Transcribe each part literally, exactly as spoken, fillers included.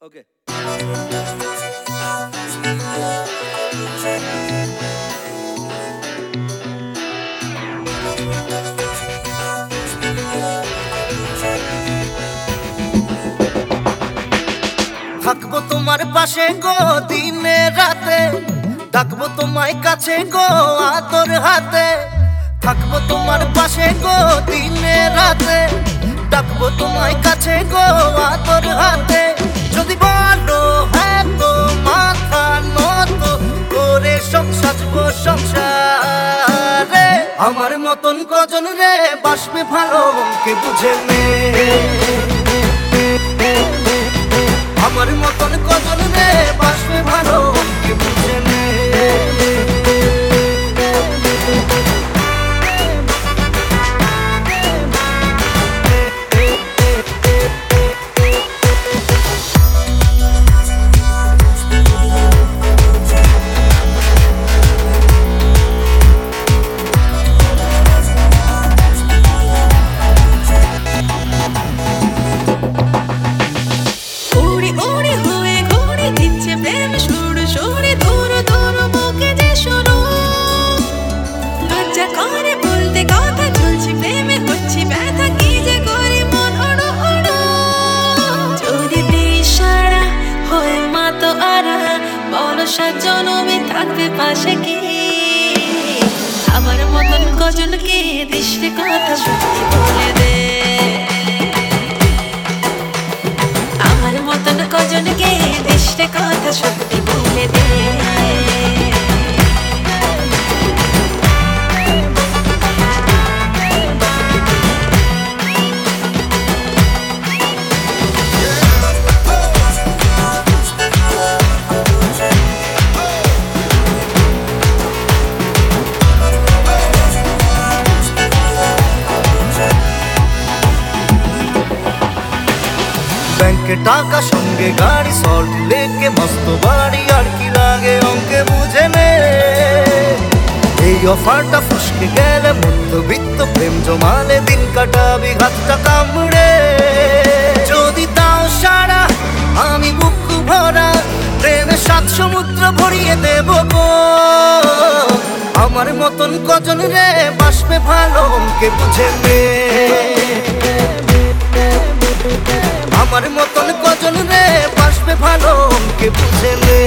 ওকে। থাকবো তোমার পাশে গো দিনে রাতে, ডাকবো তোমায় কাছে গো আদর হাতে। থাকবো তোমার পাশে গো দিনে রাতে, ডাকবো তোমায় কাছে গো আদর হাতে। যদি বলো হ্যাঁ তো মাথা নত করে সব সাজবো সংসারে। আমার মতন কজন রে বাসবে ভালো কে বুঝে নে, আমার মতন কজন রে বাসবে ভালো কে বুঝে নে। জনমে থাকবে পাশে কি আমার মতন কজনকে দৃষ্টি কথা সত্যি বলে দে, আমার মতন কজনকে দৃষ্টি কথা সত্যি বলে দে। ব্যাংকে টাকা সঙ্গে গাড়ি সল্ট লেকে মস্ত বাড়ি আর কি লাগে অঙ্কে বুঝে নে। এই অফারটা ফসকে গেলে মধ্যবিত্ত প্রেম জমালে দিন কাটাবি হাতটা কামড়ে। যদি তাও সারা আমি বুক ভরা প্রেমে সাত সমুদ্র ভরিয়ে দেব গো। আমার মতন কজন রে বাসবে ভালো অঙ্কে বুঝে নে, আমার মতন কজন রে বাসবে ভালো কে বুঝে নে।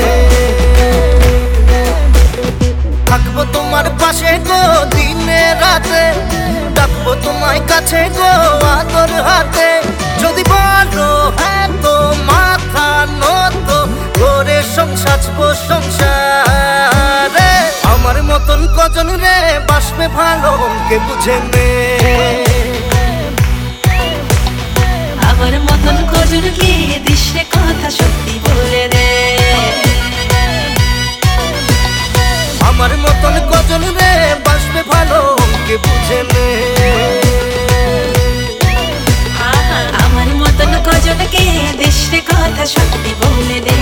থাকবো তোমার পাশে গো দিনে রাতে, ডাকবো তোমায় কাছে গো আদর হাতে। যদি বলো হ্যাঁ তো মাথা নত করে সাজবো সংসারে। আমার মতন কজন রে বাসবে ভালো কে বুঝে নে, আমার মতন কজনকে দৃষ্টি কথা সত্যি বলে দে, আমার মতন কজন রে বাসবে ভালো কে বুঝে নে। আমার মতন কজনকে দৃষ্টি কথা সত্যি বলে দে।